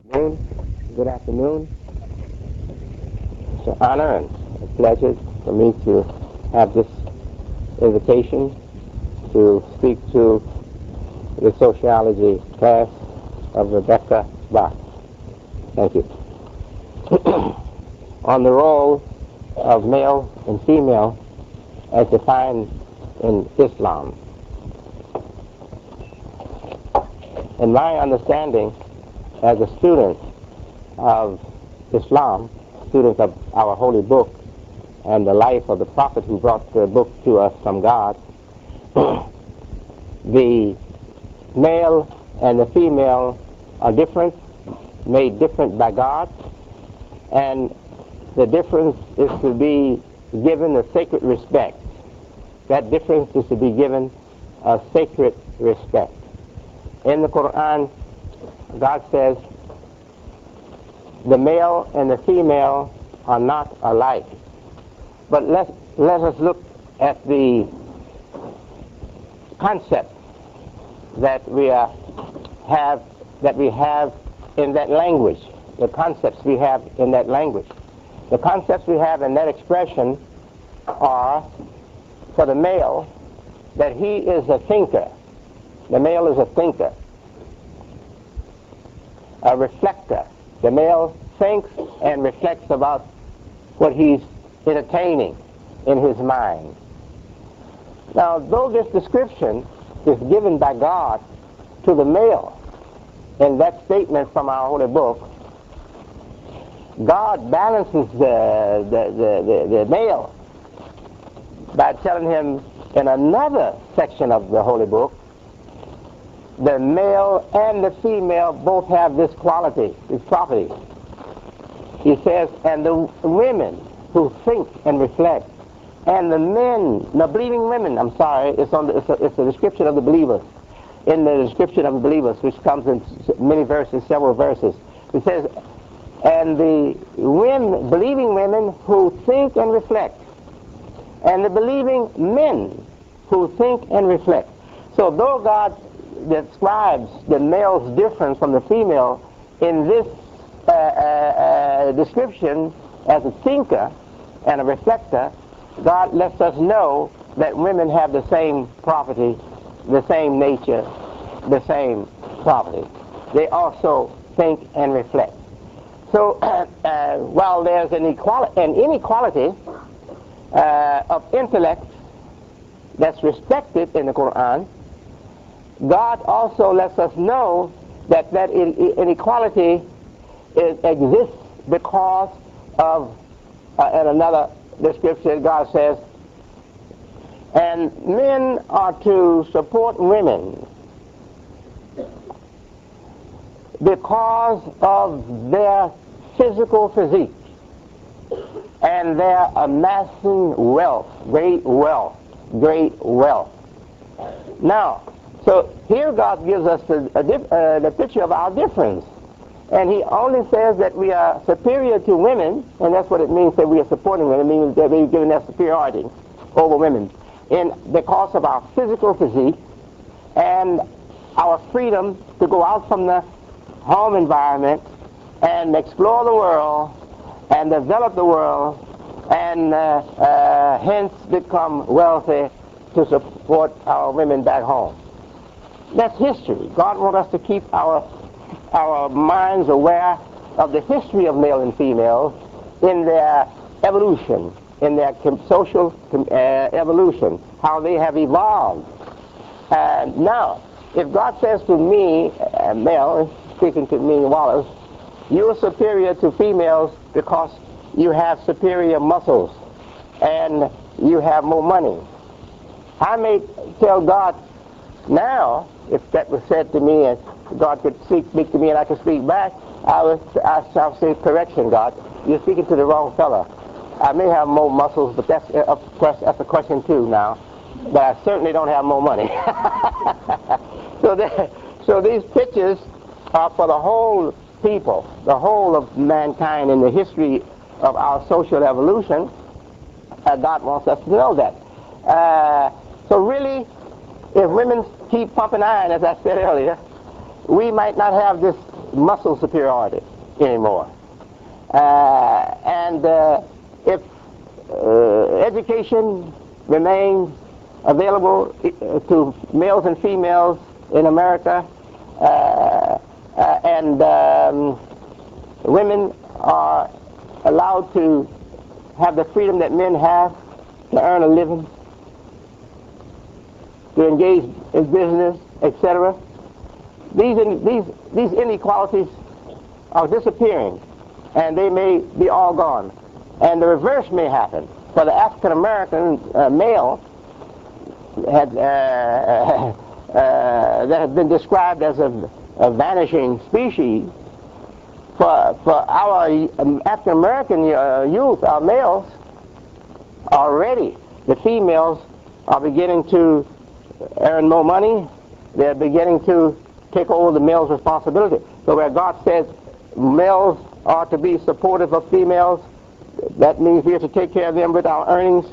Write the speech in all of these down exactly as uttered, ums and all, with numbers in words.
Afternoon. Good afternoon. It's an honor and a pleasure for me to have this invitation to speak to the sociology class of Rebecca Bach. Thank you. On the role of male and female as defined in Islam. In my understanding, as a student of Islam, student of our holy book and the life of the prophet who brought the book to us from God, the male and the female are different, made different by God, and the difference is to be given a sacred respect. That difference is to be given a sacred respect. In the Quran, God says, the male and the female are not alike. But let, let us look at the concept that we are, have that we have in that language, the concepts we have in that language. The concepts we have in that expression are, for the male, that he is a thinker. The male is a thinker, a reflector. The male thinks and reflects about what he's entertaining in his mind. Now, though this description is given by God to the male in that statement from our holy book, God balances the, the, the, the, the male by telling him in another section of the holy book, the male and the female both have this quality, this property. He says, and the women who think and reflect, and the men, the believing women, I'm sorry, it's, on the, it's, a, it's a description of the believers. In the description of the believers, which comes in many verses, several verses, it says, and the women, believing women who think and reflect, and the believing men who think and reflect. So though God describes the male's difference from the female in this uh, uh, uh, description as a thinker and a reflector, God lets us know that women have the same property, the same nature, the same property. They also think and reflect. So uh, uh, while there's an, equality, an inequality uh, of intellect that's respected in the Quran, God also lets us know that that inequality is, exists because of, uh, in another description, God says, and men are to support women because of their physical physique and their amassing wealth, great wealth, great wealth. Now, so here God gives us the, uh, the picture of our difference. And he only says that we are superior to women, and that's what it means that we are supporting women. It means that we're giving that superiority over women in because of our physical physique and our freedom to go out from the home environment and explore the world and develop the world and uh, uh, hence become wealthy to support our women back home. That's history. God wants us to keep our our minds aware of the history of male and female in their evolution, in their com- social com- uh, evolution, how they have evolved. And now, if God says to me, uh, male, speaking to me, Wallace, you are superior to females because you have superior muscles and you have more money. I may tell God now, if that was said to me and God could speak, speak to me and I could speak back, I would I shall say, correction, God, you're speaking to the wrong fella. I may have more muscles, but that's a, that's a question too now. But I certainly don't have more money. so, the, so these pictures are for the whole people, the whole of mankind in the history of our social evolution. Uh, God wants us to know that. Uh, so really, if women keep pumping iron, as I said earlier, we might not have this muscle superiority anymore. Uh, and uh, if uh, education remains available to males and females in America, uh, uh, and um, women are allowed to have the freedom that men have to earn a living, to engage in business, et cetera. These, these, these inequalities are disappearing, and they may be all gone. And the reverse may happen. For the African American uh, male had, uh, uh, that has been described as a, a vanishing species, for, for our um, African American uh, youth, our males, already the females are beginning to earn more money. They're beginning to take over the male's responsibility. So where God says males are to be supportive of females, that means we have to take care of them with our earnings.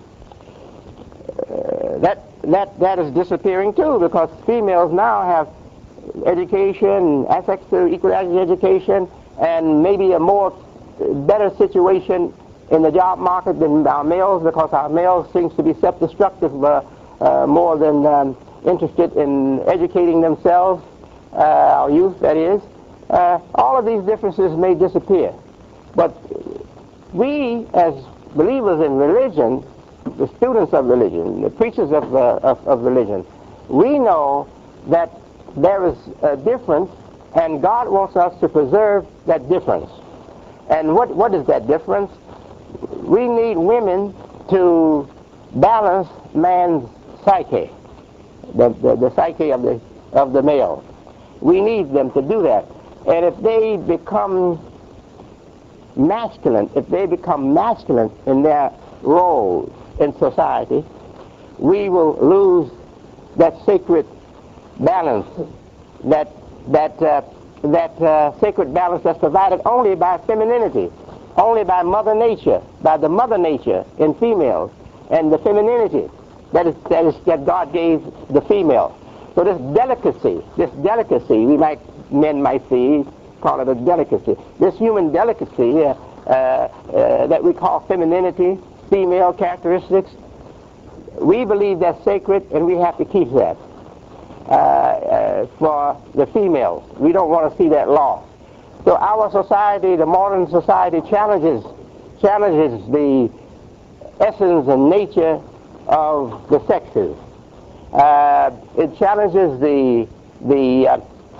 Uh, that that that is disappearing too, because females now have education, access to equal access to education, and maybe a more better situation in the job market than our males, because our males seems to be self-destructive uh, uh, more than um, interested in educating themselves, uh, our youth, that is. Uh, all of these differences may disappear. But we, as believers in religion, the students of religion, the preachers of, uh, of, of religion, we know that there is a difference, and God wants us to preserve that difference. And what, what is that difference? We need women to balance man's psyche, the, the, the psyche of the, of the male. We need them to do that. And if they become masculine, if they become masculine in their roles in society, we will lose that sacred balance, that that uh, that uh, sacred balance that's provided only by femininity, only by Mother Nature, by the Mother Nature in females, and the femininity that is that is that God gave the female. So this delicacy, this delicacy, we might men might see, call it a delicacy. This human delicacy uh, uh, uh, that we call femininity, female characteristics, we believe that's sacred, and we have to keep that. Uh, uh, for the females. We don't want to see that lost. So our society, the modern society, challenges challenges the essence and nature of the sexes. Uh, it challenges the the, uh,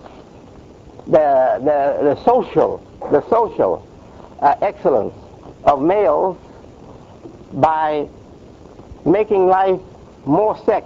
the the the social the social uh, excellence of males by making life more sex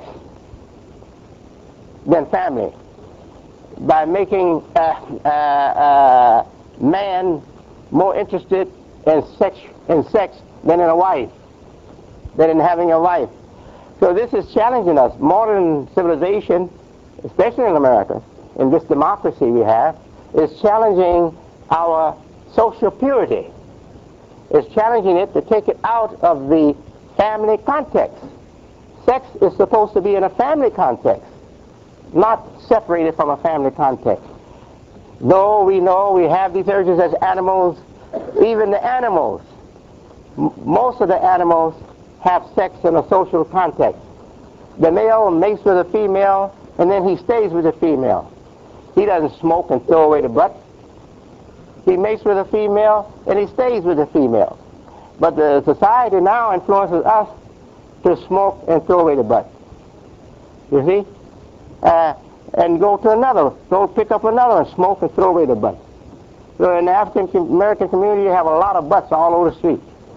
than family, by making uh, uh, uh, man more interested in sex, in sex than in a wife, than in having a wife. So this is challenging us. Modern civilization, especially in America, in this democracy we have, is challenging our social purity. It's challenging it to take it out of the family context. Sex is supposed to be in a family context, not separated from a family context. Though we know we have these urges as animals, even the animals, m most of the animals have sex in a social context. The male mates with a female, and then he stays with the female. He doesn't smoke and throw away the butt. He mates with a female, and he stays with the female. But the society now influences us to smoke and throw away the butt. You see? Uh, and go to another, go pick up another and smoke and throw away the butt. So in the African American community, you have a lot of butts all over the street.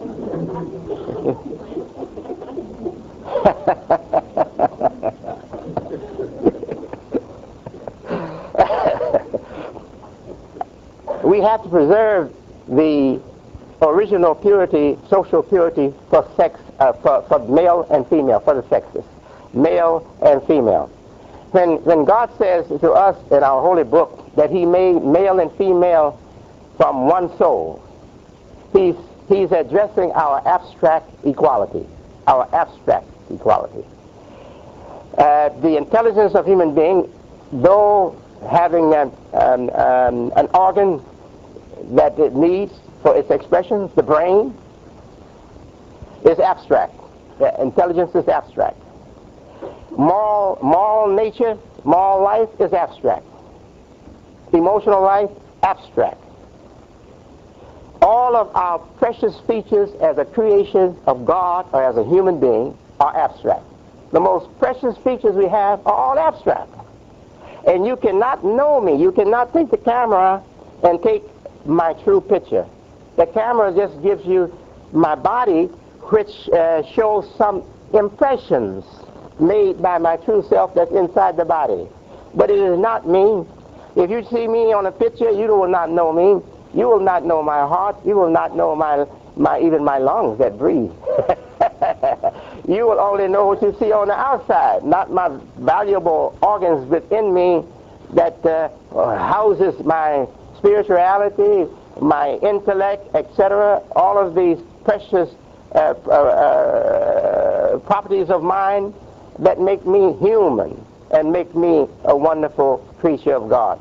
We have to preserve the original purity, social purity for sex, uh, for, for male and female, for the sexes, male and female. When, when God says to us in our holy book that he made male and female from one soul, he's, he's addressing our abstract equality, our abstract equality. Uh, the intelligence of human being, though having an, an, um, an organ that it needs for its expressions, the brain, is abstract. The intelligence is abstract. Moral, moral nature, moral life is abstract. Emotional life, abstract. All of our precious features as a creation of God or as a human being are abstract. The most precious features we have are all abstract. And you cannot know me. You cannot take the camera and take my true picture. The camera just gives you my body, which uh, shows some impressions made by my true self that's inside the body. But it is not me. If you see me on a picture, you will not know me. You will not know my heart. You will not know my, my even my lungs that breathe. You will only know what you see on the outside, not my valuable organs within me that uh, houses my spirituality, my intellect, et cetera. All of these precious uh, uh, uh, properties of mine that make me human and make me a wonderful creature of God.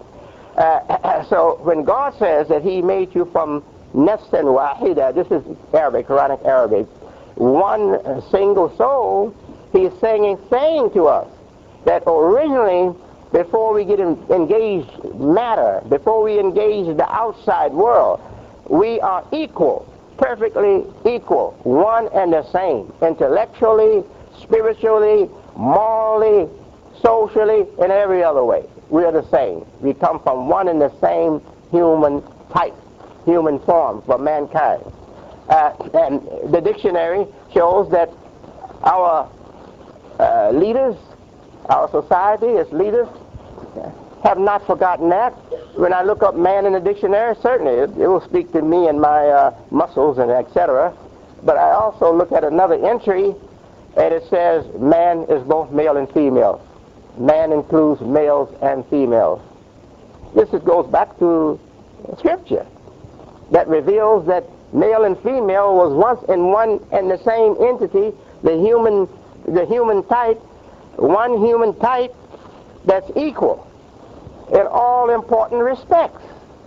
Uh, so when God says that He made you from nafsan wahida, this is Arabic, Quranic Arabic, one single soul, He's saying, saying to us that originally, before we get in, engaged matter, before we engage the outside world, we are equal, perfectly equal, one and the same, intellectually, spiritually, morally, socially, in every other way. We are the same. We come from one and the same human type, human form for mankind. Uh, and the dictionary shows that our uh, leaders, our society as leaders, have not forgotten that. When I look up man in the dictionary, certainly it, it will speak to me and my uh, muscles and et cetera. But I also look at another entry, and it says man is both male and female. Man includes males and females. This is, goes back to Scripture that reveals that male and female was once in one and the same entity, the human, the human type, one human type that's equal in all important respects.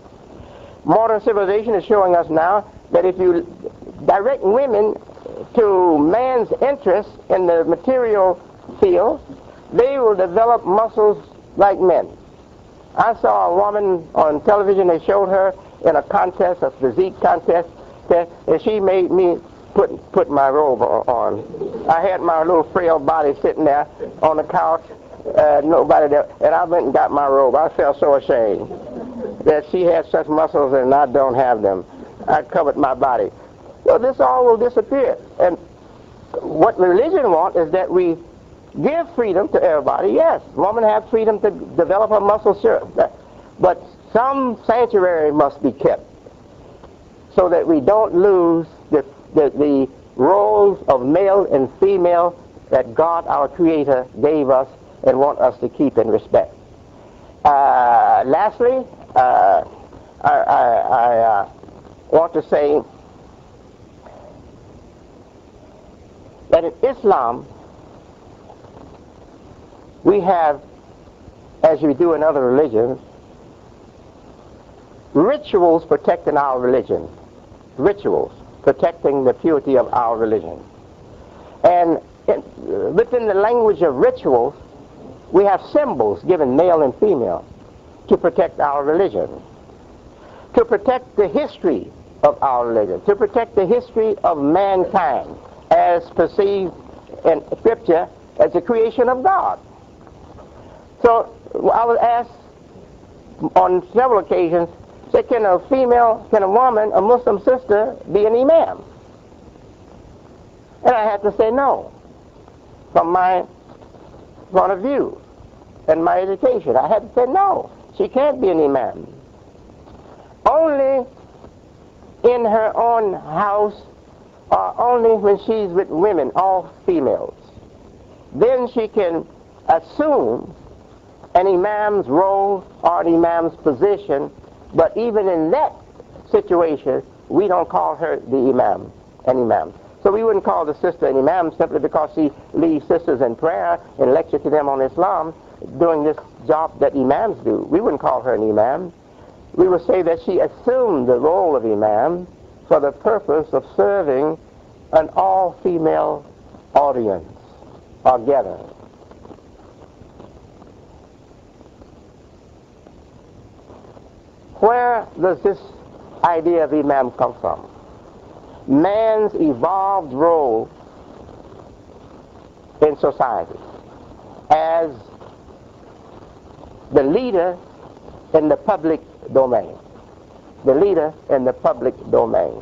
Modern civilization is showing us now that if you direct women to man's interest in the material field, they will develop muscles like men. I saw a woman on television, they showed her in a contest, a physique contest, and she made me put put my robe on. I had my little frail body sitting there on the couch, uh, nobody there, and I went and got my robe. I felt so ashamed that she had such muscles and I don't have them. I covered my body. So this all will disappear. And what religion wants is that we give freedom to everybody. Yes, women have freedom to develop her muscles, sure. But some sanctuary must be kept so that we don't lose the, the, the roles of male and female that God, our Creator, gave us and want us to keep in respect. Uh, lastly, uh, I, I, I uh, want to say that in Islam, we have, as we do in other religions, rituals protecting our religion. Rituals protecting the purity of our religion. And in, within the language of rituals, we have symbols given male and female to protect our religion, to protect the history of our religion, to protect the history of mankind as perceived in Scripture as the creation of God. So I was asked on several occasions, say, can a female, can a woman, a Muslim sister, be an imam? And I had to say no, from my point of view and my education. I had to say no, she can't be an imam. Only in her own house, or only when she's with women, all females. Then she can assume an imam's role or an imam's position, but even in that situation, we don't call her the imam, an imam. So we wouldn't call the sister an imam simply because she leads sisters in prayer and lecture to them on Islam doing this job that imams do. We wouldn't call her an imam. We would say that she assumed the role of imam for the purpose of serving an all-female audience or gathering. Where does this idea of imam come from? Man's evolved role in society as the leader in the public domain. The leader in the public domain.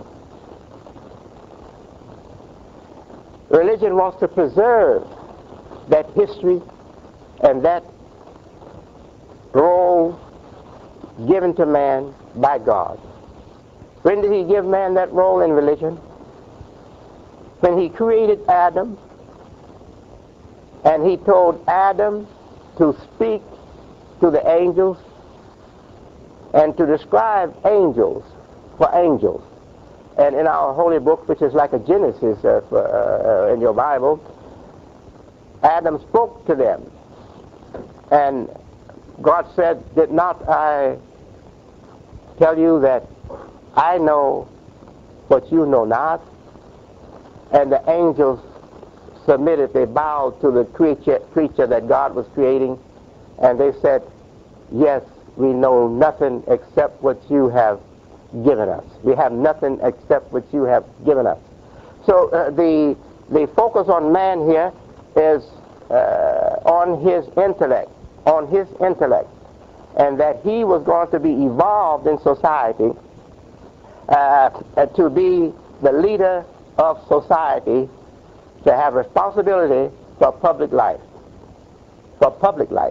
Religion wants to preserve that history and that role given to man by God. When did he give man that role in religion? When he created Adam, and he told Adam to speak to the angels and to describe angels for angels. And in our holy book, which is like a Genesis uh, for, uh, in your Bible, Adam spoke to them. And God said, did not I tell you that I know what you know not? And the angels submitted, they bowed to the creature, creature that God was creating, and they said, yes, we know nothing except what you have given us. We have nothing except what you have given us. So uh, the, the focus on man here is uh, on his intellect, on his intellect, and that he was going to be evolved in society uh, to be the leader of society, to have responsibility for public life, for public life.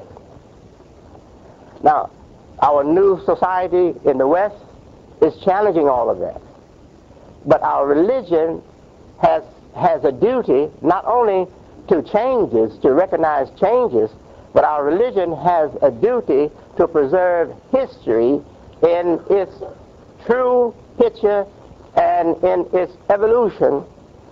Now, our new society in the West is challenging all of that. But our religion has, has a duty not only to changes, to recognize changes, but our religion has a duty to preserve history in its true picture and in its evolution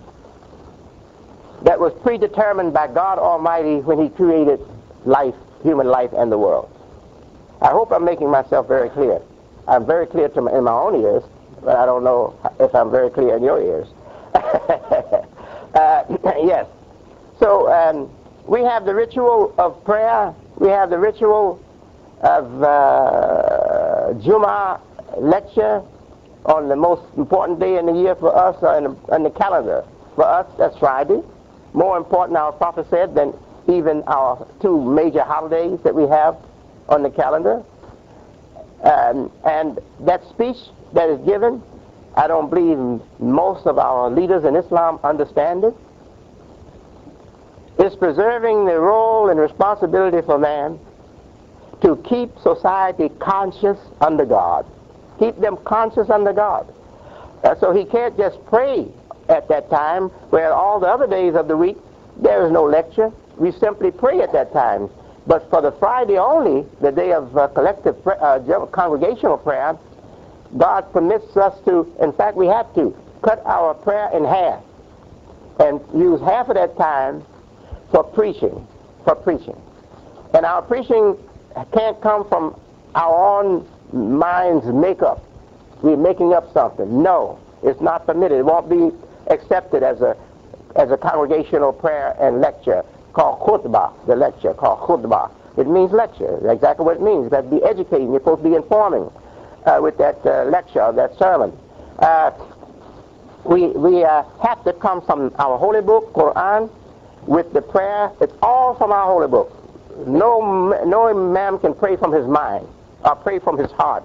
that was predetermined by God Almighty when he created life, human life, and the world. I hope I'm making myself very clear. I'm very clear to my, in my own ears, but I don't know if I'm very clear in your ears. uh, yes. So um, we have the ritual of prayer. We have the ritual of uh, Jummah lecture on the most important day in the year for us, or in the, in the calendar. For us, that's Friday. More important, our prophet said, than even our two major holidays that we have on the calendar. Um, and that speech that is given, I don't believe most of our leaders in Islam understand it. It's preserving the role and responsibility for man to keep society conscious under God. Keep them conscious under God. Uh, so he can't just pray at that time, where all the other days of the week there is no lecture. We simply pray at that time. But for the Friday only, the day of uh, collective pra- uh, congregational prayer, God permits us to, in fact we have to, cut our prayer in half and use half of that time for preaching, for preaching. And our preaching can't come from our own mind's makeup. We're making up something. No, it's not permitted. It won't be accepted as a as a congregational prayer and lecture called khutbah, the lecture called khutbah. It means lecture. That's exactly what it means. You have to be educating. You're supposed to be informing uh, with that uh, lecture, that sermon. Uh, we we uh, have to come from our holy book, Quran, with the prayer. It's all from our holy book. No, no imam can pray from his mind or pray from his heart.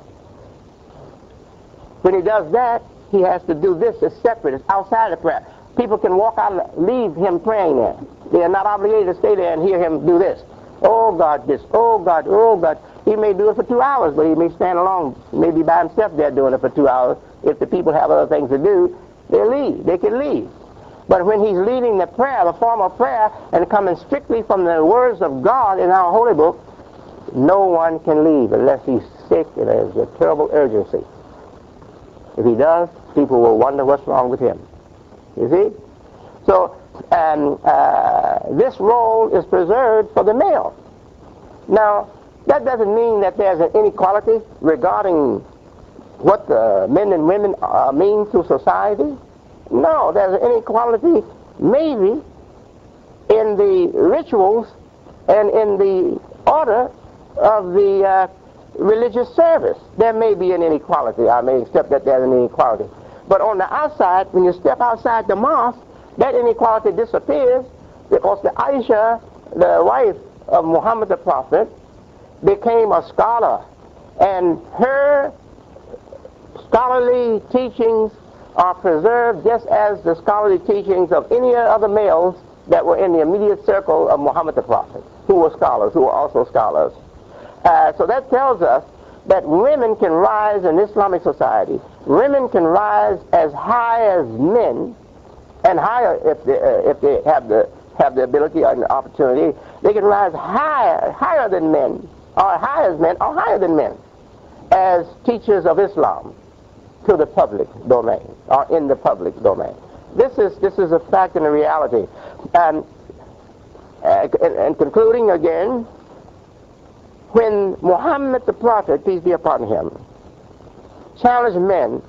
When he does that, he has to do this. It's separate. It's outside the prayer. People can walk out and leave him praying there. They are not obligated to stay there and hear him do this. Oh God, this. Oh God, oh God. He may do it for two hours, but he may stand alone, maybe by himself there doing it for two hours. If the people have other things to do, they leave. They can leave. But when he's leading the prayer, the form of prayer, and coming strictly from the words of God in our holy book, no one can leave unless he's sick and there's a terrible urgency. If he does, people will wonder what's wrong with him. You see? So um, uh, this role is preserved for the male. Now, that doesn't mean that there's an inequality regarding what the men and women uh, mean to society. No, there's an inequality maybe in the rituals and in the order of the uh, religious service. There may be an inequality. I may accept that there's an inequality. But on the outside, when you step outside the mosque, that inequality disappears because the Aisha, the wife of Muhammad the Prophet, became a scholar. And her scholarly teachings are preserved just as the scholarly teachings of any other males that were in the immediate circle of Muhammad the Prophet, who were scholars, who were also scholars. Uh, so that tells us that women can rise in Islamic society. Women can rise as high as men, and higher if they, uh, if they have the have the ability and the opportunity. They can rise higher, higher than men, or high as men, or higher than men, as teachers of Islam to the public domain, or in the public domain. This is this is a fact and a reality. And, uh, and, and concluding again, when Muhammad the Prophet, peace be upon him, challenged men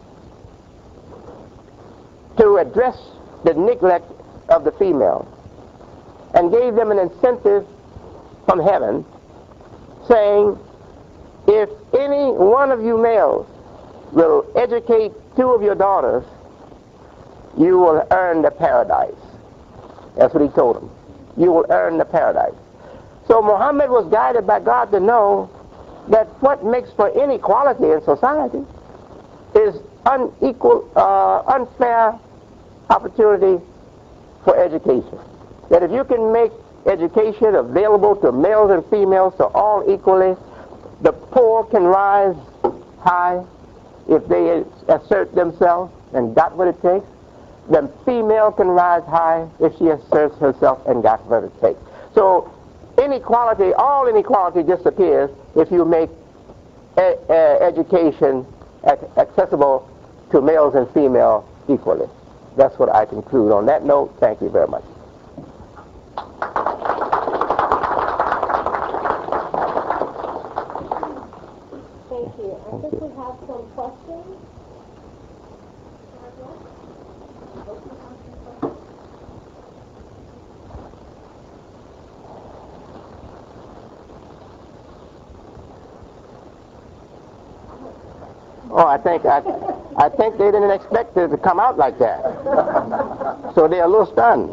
to address the neglect of the female and gave them an incentive from heaven, saying, if any one of you males will educate two of your daughters, you will earn the paradise. That's what he told them. You will earn the paradise. So Muhammad was guided by God to know that what makes for inequality in society is unequal, uh, unfair opportunity for education. That if you can make education available to males and females to all equally, the poor can rise high if they assert themselves and got what it takes. The female can rise high if she asserts herself and got what it takes. So inequality, all inequality disappears if you make e- e- education ac- accessible to males and females equally. That's what I conclude. On that note, thank you very much. Thank you. I think we have some questions. Oh, I think I, I think they didn't expect it to come out like that, so they're a little stunned.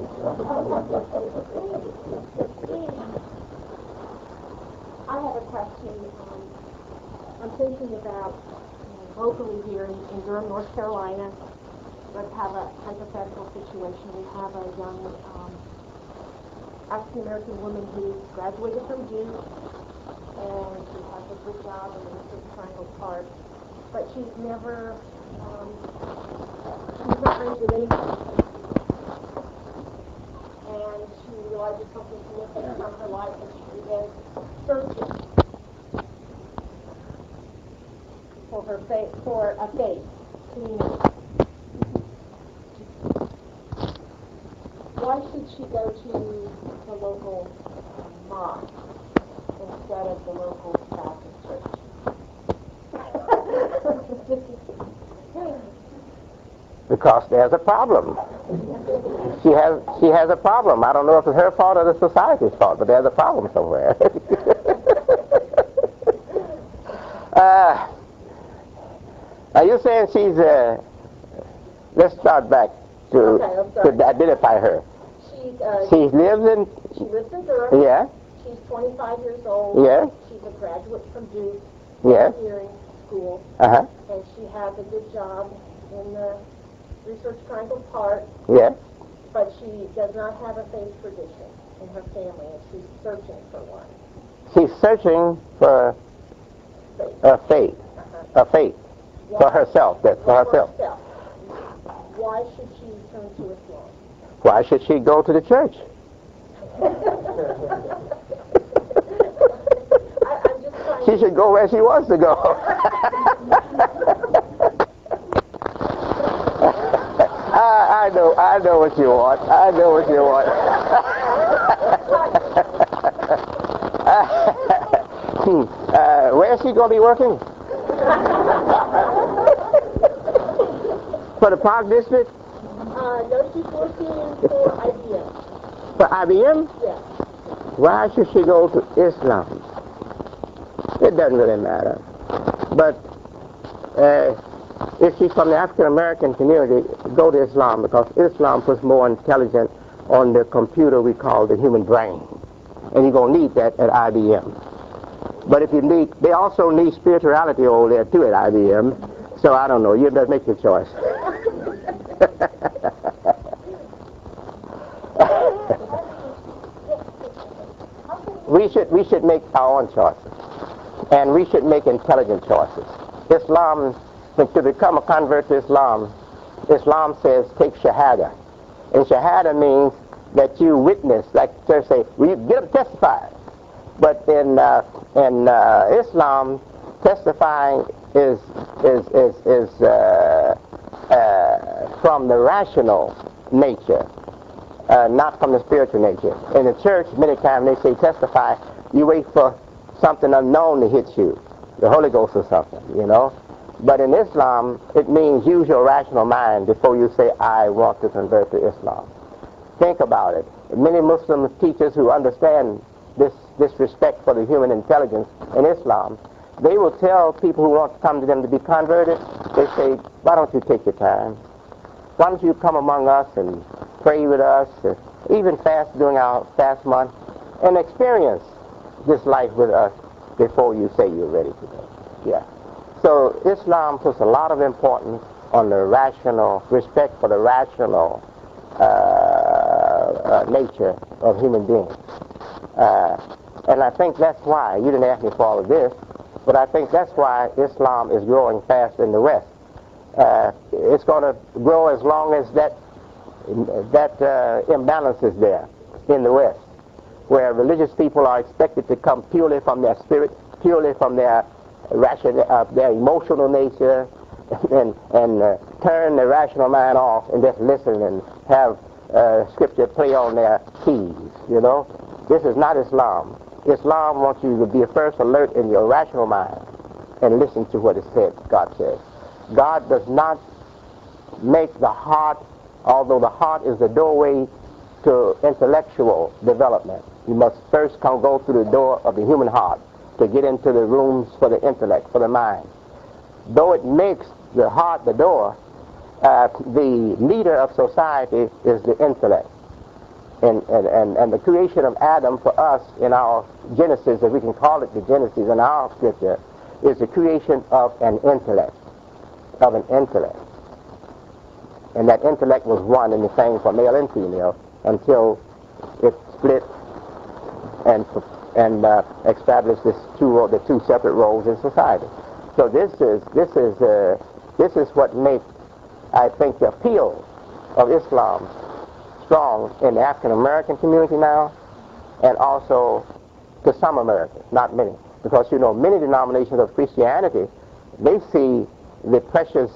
I have a question. Um, I'm thinking about uh, locally here in, in Durham, North Carolina. Let's have a hypothetical situation. We have a young um, African American woman who graduated from Duke, and she has a good job in the Research Triangle Park. But she's never, um, she's not raised with anything. And she realizes something significant from her life, and she begins searching for her faith, for a faith community. Why should she go to the local um, mosque instead of the local Baptist church? Because there's a problem. She has she has a problem. I don't know if it's her fault or the society's fault, but there's a problem somewhere. uh, are you saying she's uh, let's start back to Okay, to identify her. She uh, She lives in she lives in Durham. yeah She's twenty-five years old. yeah She's a graduate from Duke yeah Engineering School, uh huh and she has a good job in the Research Triangle Park. yeah. But she does not have a faith tradition in her family, and she's searching for one. She's searching for Faith. a faith, Uh-huh. a faith Why- for herself. That's for herself. herself. Why should she turn to Islam? Why should she go to the church? I, I'm just trying She to... should go where she wants to go. I, I know, I know what you want. I know what you want. uh, where is she going to be working? For the Park District? Uh, no, she's working for I B M. For I B M? Yes. Why should she go to Islam? It doesn't really matter. But uh, if she's from the African American community, go to Islam, because Islam puts more intelligence on the computer we call the human brain. And you're going to need that at I B M. But if you need, they also need spirituality over there too at I B M. So I don't know, you better make your choice. we should we should make our own choices. And we should make intelligent choices. Islam, to become a convert to Islam, Islam says take shahada. And shahada means that you witness, like the church say, well, you get up and testify. But in uh, in uh, Islam, testifying is is is is uh, uh, from the rational nature, uh, not from the spiritual nature. In the church, many times they say testify, you wait for something unknown to hit you, the Holy Ghost or something, you know. But in Islam, it means use your rational mind before you say, I want to convert to Islam. Think about it. Many Muslim teachers who understand this, this respect for the human intelligence in Islam, they will tell people who want to come to them to be converted, they say, why don't you take your time? Why don't you come among us and pray with us, and even fast during our fast month, and experience this life with us before you say you're ready to go. Yeah. So Islam puts a lot of importance on the rational, respect for the rational uh, uh, nature of human beings. Uh, and I think that's why, you didn't ask me for all of this, but I think that's why Islam is growing fast in the West. Uh, it's going to grow as long as that, that uh, imbalance is there in the West, where religious people are expected to come purely from their spirit, purely from their ration, uh, their emotional nature, and, and uh, turn the rational mind off and just listen and have uh, scripture play on their keys, you know. This is not Islam. Islam wants you to be first alert in your rational mind and listen to what it said, God says. God does not make the heart, although the heart is the doorway to intellectual development. You must first come go through the door of the human heart to get into the rooms for the intellect, for the mind. Though it makes the heart the door, uh, the leader of society is the intellect. And, and, and, and the creation of Adam for us in our Genesis, if we can call it the Genesis in our scripture, is the creation of an intellect, of an intellect. And that intellect was one and the same for male and female until it split and and uh, established this two the two separate roles in society. So this is this is uh, this is what makes, I think, the appeal of Islam strong in the African American community now, and also to some Americans, not many, because you know many denominations of Christianity, they see the precious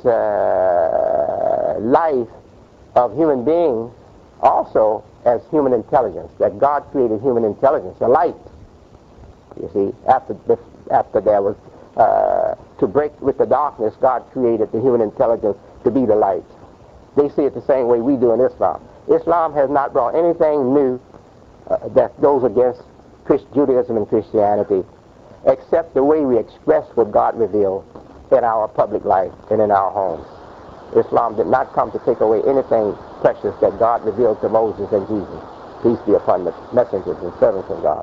uh, life of human beings also as human intelligence, that God created human intelligence, a light. You see, after the, after there was uh, to break with the darkness, God created the human intelligence to be the light. They see it the same way we do in Islam. Islam has not brought anything new uh, that goes against Christ, Judaism and Christianity, except the way we express what God revealed in our public life and in our homes. Islam did not come to take away anything precious that God revealed to Moses and Jesus. Peace be upon the messengers and servants of God.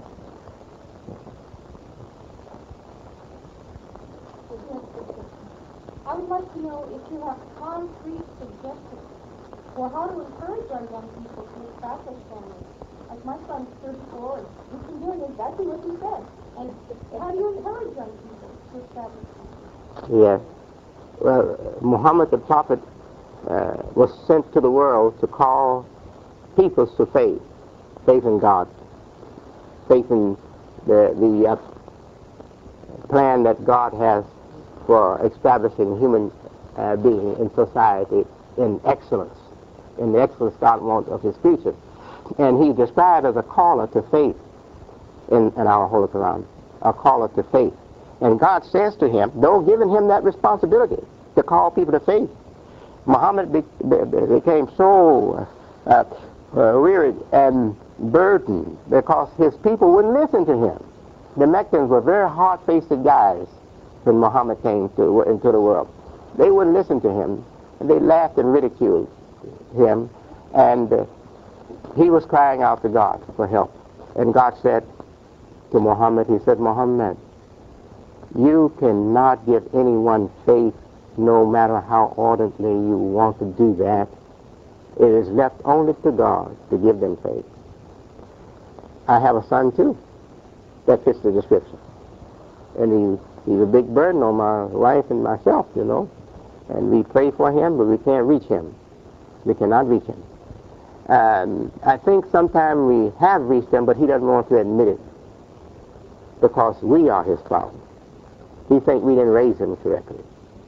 I would like to know if you have concrete suggestions for how to encourage our young people to establish families. Like my son's thirty-four, and he's been doing exactly what you said. And how do you encourage young people to establish families? Yes. Well, Muhammad the Prophet uh, was sent to the world to call peoples to faith, faith in God, faith in the, the uh, plan that God has for establishing human uh, being in society in excellence. in the excellent God of his creatures. And he's described as a caller to faith in, in our Holy Quran, a caller to faith. And God says to him, though giving him that responsibility to call people to faith, Muhammad be, be, became so uh, uh, wearied and burdened because his people wouldn't listen to him. The Meccans were very hard-faced guys when Muhammad came to, into the world. They wouldn't listen to him, and they laughed and ridiculed him, and uh, he was crying out to God for help. And God said to Muhammad, he said, Muhammad, you cannot give anyone faith no matter how ardently you want to do that. It is left only to God to give them faith. I have a son too that fits the description. And he, he's a big burden on my wife and myself, you know. And we pray for him, but we can't reach him. We cannot reach him. Um, I think sometimes we have reached him, but he doesn't want to admit it because we are his problem. He thinks we didn't raise him correctly.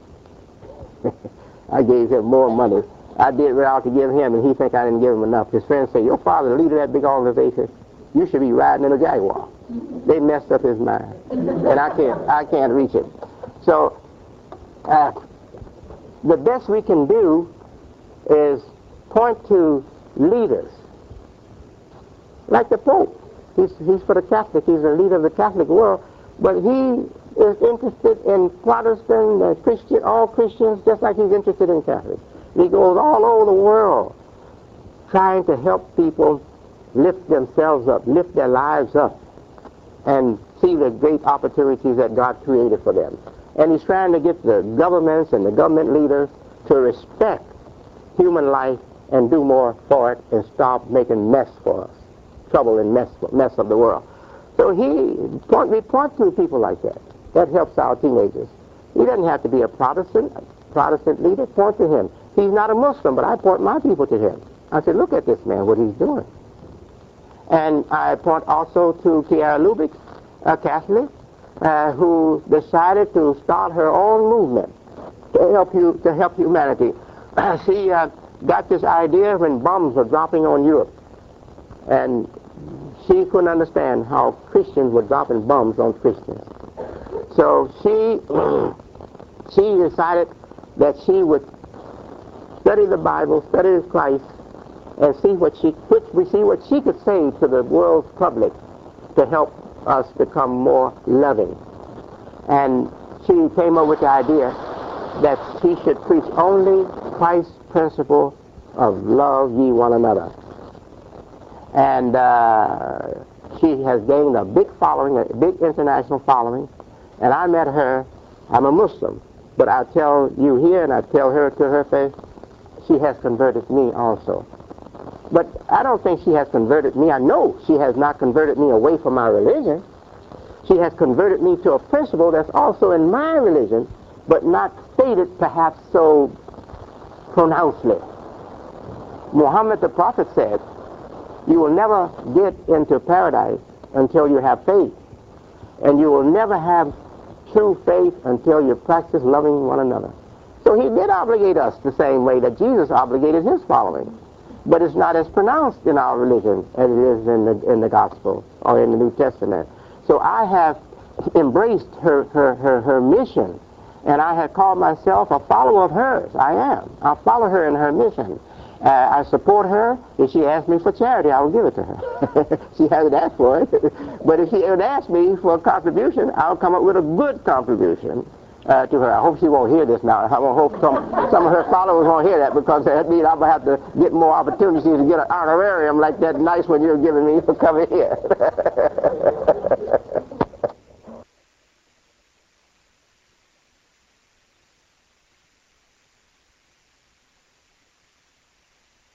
I gave him more money. I did what I ought to give him, and he thinks I didn't give him enough. His friends say, your father, the leader of that big organization, you should be riding in a Jaguar. They messed up his mind, and I can't, I can't reach it. So, uh, the best we can do is point to leaders, like the Pope. He's, he's for the Catholic. He's the leader of the Catholic world, but he is interested in Protestant, uh, Christian, all Christians, just like he's interested in Catholics. He goes all over the world trying to help people lift themselves up, lift their lives up, and see the great opportunities that God created for them. And he's trying to get the governments and the government leaders to respect human life and do more for it and stop making mess for us, trouble and mess, mess of the world. So he, point, we point to people like that. That helps our teenagers. He doesn't have to be a Protestant, a Protestant leader. Point to him. He's not a Muslim, but I point my people to him. I said, look at this man, what he's doing. And I point also to Kiara Lubick, a Catholic, uh, who decided to start her own movement to help you to help humanity. she uh, got this idea when bombs were dropping on Europe, and she couldn't understand how Christians were dropping bombs on Christians. So she she decided that she would study the Bible, study Christ, and see what she which we see what she could say to the world's public to help us become more loving. And she came up with the idea that she should preach only Christ's principle of love ye one another. And uh, she has gained a big following, a big international following. And I met her. I'm a Muslim, but I tell you here, and I tell her to her face, she has converted me also. But I don't think she has converted me. I know she has not converted me away from my religion. She has converted me to a principle that's also in my religion, but not stated perhaps so pronouncedly. Muhammad the Prophet said, you will never get into paradise until you have faith. And you will never have true faith until you practice loving one another. So he did obligate us the same way that Jesus obligated his following. But it's not as pronounced in our religion as it is in the, in the Gospel or in the New Testament. So I have embraced her, her, her, her mission, and I have called myself a follower of hers. I am. I follow her in her mission. Uh, I support her. If she asks me for charity, I will give it to her. She hasn't asked for it. But if she would ask me for a contribution, I'll come up with a good contribution uh, to her. I hope she won't hear this now. I hope some, some of her followers won't hear that, because that means I'm going to have to get more opportunities to get an honorarium like that nice one you're giving me for coming here.